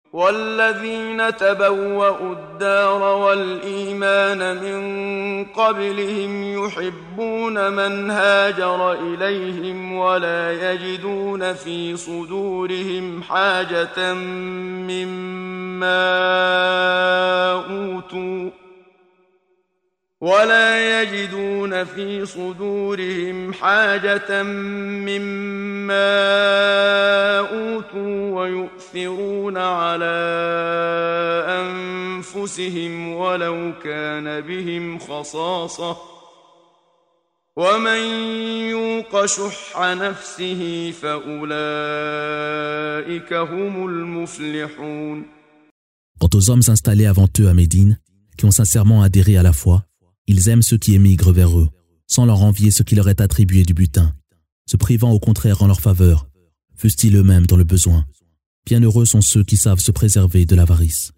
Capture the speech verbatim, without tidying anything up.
والذين تبوأوا الدار والإيمان من قبلهم يحبون من هاجر إليهم ولا يجدون في صدورهم حاجة مما أوتوا ولا يجدون في صدورهم حاجة مما أوتوا ويؤثرون على أنفسهم ولو كان بهم خصاصة ومن يوق شح نفسه فأولئك هم المفلحون. Quant aux hommes installés avant eux à Médine, qui ont sincèrement adhéré à la foi, ils aiment ceux qui émigrent vers eux, sans leur envier ce qui leur est attribué du butin, se privant au contraire en leur faveur, fussent-ils eux-mêmes dans le besoin. Bienheureux sont ceux qui savent se préserver de l'avarice.